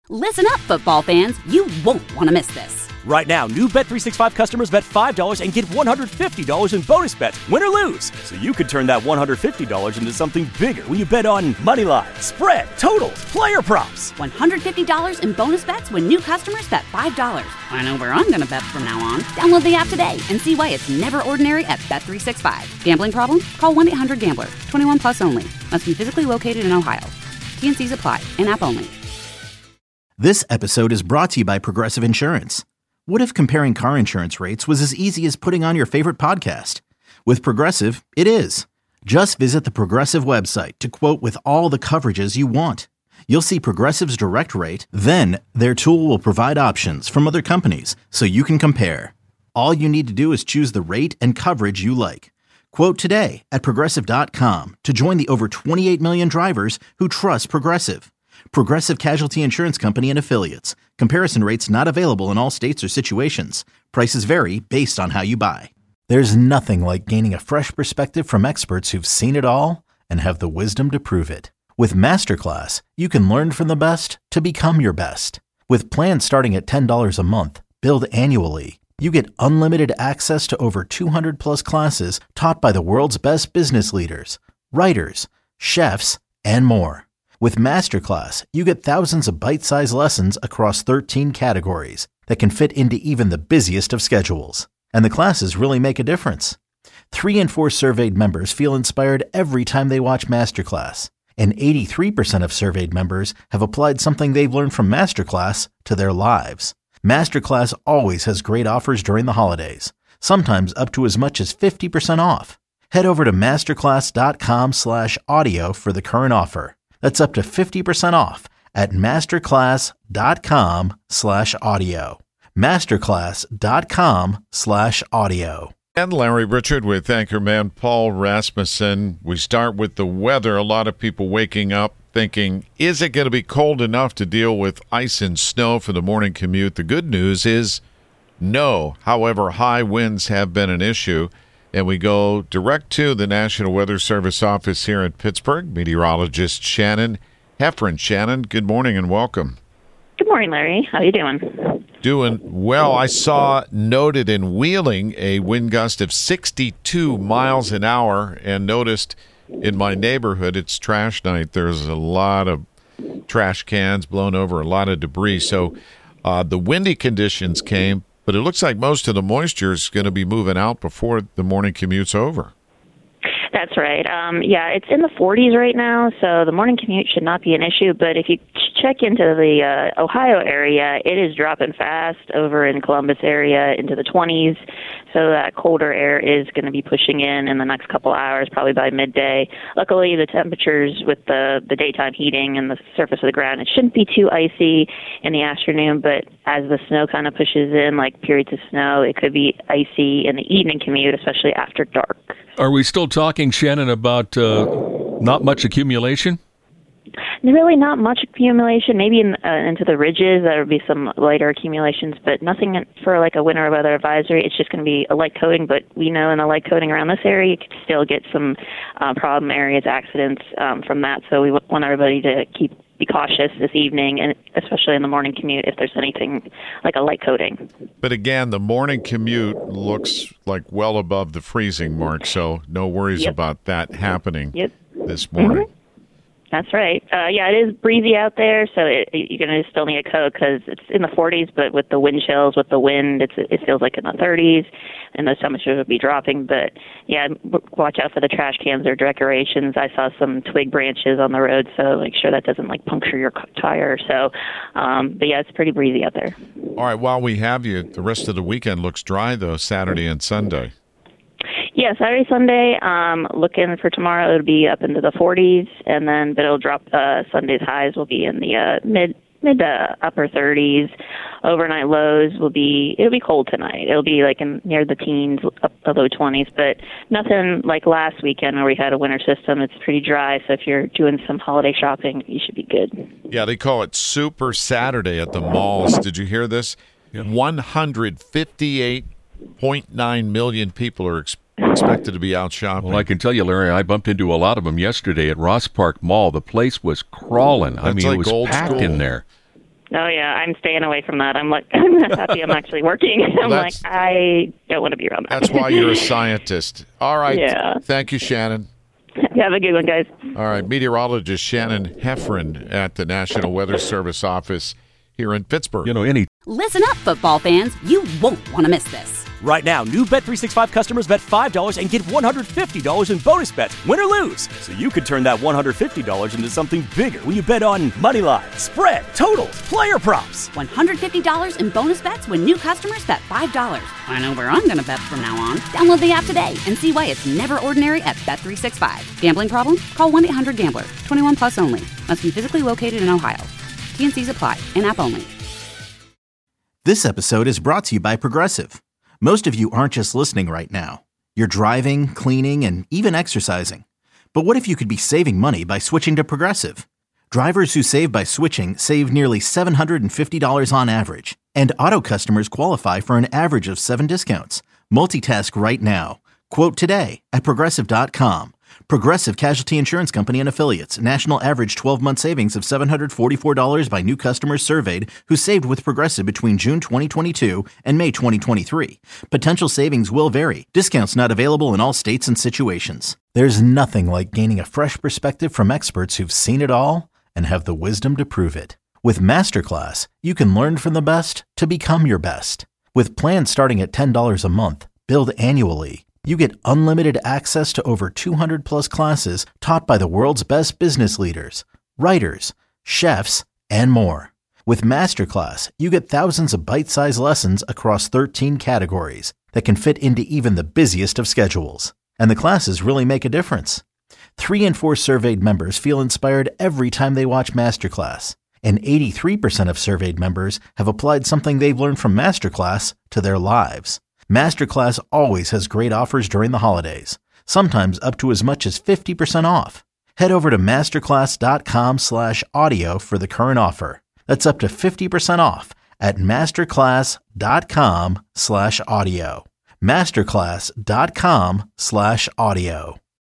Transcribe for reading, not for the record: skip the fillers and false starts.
Listen up, football fans. You won't want to miss this. Right now, new Bet365 customers bet $5 and get $150 in bonus bets, win or lose. So you could turn that $150 into something bigger when you bet on money line, spread, totals, player props. $150 in bonus bets when new customers bet $5. I know where I'm going to bet from now on. Download the app today and see why it's never ordinary at Bet365. Gambling problem? Call 1-800-GAMBLER. 21 plus only. Must be physically located in Ohio. T&Cs apply. In-app only. This episode is brought to you by Progressive Insurance. What if comparing car insurance rates was as easy as putting on your favorite podcast? With Progressive, it is. Just visit the Progressive website to quote with all the coverages you want. You'll see Progressive's direct rate, then their tool will provide options from other companies so you can compare. All you need to do is choose the rate and coverage you like. Quote today at Progressive.com to join the over 28 million drivers who trust Progressive. Progressive Casualty Insurance Company and Affiliates. Comparison rates not available in all states or situations. Prices vary based on how you buy. There's nothing like gaining a fresh perspective from experts who've seen it all and have the wisdom to prove it. With Masterclass, you can learn from the best to become your best. With plans starting at $10 a month, billed annually, you get unlimited access to over 200 plus classes taught by the world's best business leaders, writers, chefs, and more. With Masterclass, you get thousands of bite-sized lessons across 13 categories that can fit into even the busiest of schedules. And the classes really make a difference. 3 in 4 surveyed members feel inspired every time they watch Masterclass. And 83% of surveyed members have applied something they've learned from Masterclass to their lives. Masterclass always has great offers during the holidays, sometimes up to as much as 50% off. Head over to masterclass.com/audio for the current offer. That's up to 50% off at masterclass.com/audio. masterclass.com/audio. And Larry Richard with anchorman Paul Rasmussen. We start with the weather. A lot of people waking up thinking, is it going to be cold enough to deal with ice and snow for the morning commute? The good news is no. However, high winds have been an issue. And we go direct to the National Weather Service office here in Pittsburgh. Meteorologist Shannon Heffron. Shannon, good morning and welcome. Good morning, Larry. How are you doing? Doing well. I saw noted in Wheeling a wind gust of 62 miles an hour and noticed in my neighborhood it's trash night. There's a lot of trash cans blown over, a lot of debris. So the windy conditions came, but it looks like most of the moisture is going to be moving out before the morning commute's over. That's right. Yeah, it's in the 40s right now, so the morning commute should not be an issue. But if you check into the Ohio area, it is dropping fast over in Columbus area into the 20s. So that colder air is going to be pushing in the next couple hours, probably by midday. Luckily, the temperatures with the daytime heating and the surface of the ground, it shouldn't be too icy in the afternoon. But as the snow kind of pushes in, like periods of snow, it could be icy in the evening commute, especially after dark. Are we still talking, Shannon, about not much accumulation? Really not much accumulation. Maybe into the ridges there would be some lighter accumulations, but nothing for like a winter weather advisory. It's just going to be a light coating, but we know in the light coating around this area you could still get some problem areas, accidents from that. So we want everybody to be cautious this evening, and especially in the morning commute if there's anything like a light coating. But again, the morning commute looks like well above the freezing mark, so no worries about that happening this morning. Mm-hmm. That's right. Yeah, it is breezy out there, so you're going to still need a coat because it's in the 40s, but with the wind chills, with the wind, it feels like in the 30s, and those temperatures will be dropping. But, yeah, watch out for the trash cans or decorations. I saw some twig branches on the road, so make sure that doesn't, puncture your tire. So, but, yeah, it's pretty breezy out there. All right, while we have you, the rest of the weekend looks dry, though, Saturday and Sunday. Yeah, Saturday, Sunday, looking for tomorrow, it'll be up into the 40s, but it'll drop. Sunday's highs will be in the mid to upper 30s. Overnight lows it'll be cold tonight. It'll be near the teens, up the low 20s, but nothing like last weekend where we had a winter system. It's pretty dry, so if you're doing some holiday shopping, you should be good. Yeah, they call it Super Saturday at the malls. Did you hear this? 158.9 million people are expected to be out shopping. Well, I can tell you, Larry, I bumped into a lot of them yesterday at Ross Park Mall. The place was crawling. That's it was packed in there. Oh, yeah, I'm staying away from that. I'm happy I'm actually working. I don't want to be around that. That's why you're a scientist. All right. Yeah. Thank you, Shannon. Have a good one, guys. All right. Meteorologist Shannon Heffron at the National Weather Service office here in Pittsburgh. Listen up, football fans. You won't want to miss this. Right now, new Bet365 customers bet $5 and get $150 in bonus bets, win or lose. So you could turn that $150 into something bigger when you bet on moneyline, spread, totals, player props. $150 in bonus bets when new customers bet $5. I know where I'm going to bet from now on. Download the app today and see why it's never ordinary at Bet365. Gambling problem? Call 1-800-GAMBLER. 21 plus only. Must be physically located in Ohio. T&Cs apply. In-app only. This episode is brought to you by Progressive. Most of you aren't just listening right now. You're driving, cleaning, and even exercising. But what if you could be saving money by switching to Progressive? Drivers who save by switching save nearly $750 on average. And auto customers qualify for an average of 7 discounts. Multitask right now. Quote today at Progressive.com. Progressive Casualty Insurance Company and Affiliates. National average 12-month savings of $744 by new customers surveyed who saved with Progressive between June 2022 and May 2023. Potential savings will vary. Discounts not available in all states and situations. There's nothing like gaining a fresh perspective from experts who've seen it all and have the wisdom to prove it. With Masterclass, you can learn from the best to become your best. With plans starting at $10 a month, billed annually, you get unlimited access to over 200 plus classes taught by the world's best business leaders, writers, chefs, and more. With Masterclass, you get thousands of bite-sized lessons across 13 categories that can fit into even the busiest of schedules. And the classes really make a difference. 3 in 4 surveyed members feel inspired every time they watch Masterclass. And 83% of surveyed members have applied something they've learned from Masterclass to their lives. Masterclass always has great offers during the holidays, sometimes up to as much as 50% off. Head over to masterclass.com/audio for the current offer. That's up to 50% off at masterclass.com/audio. Masterclass.com/audio.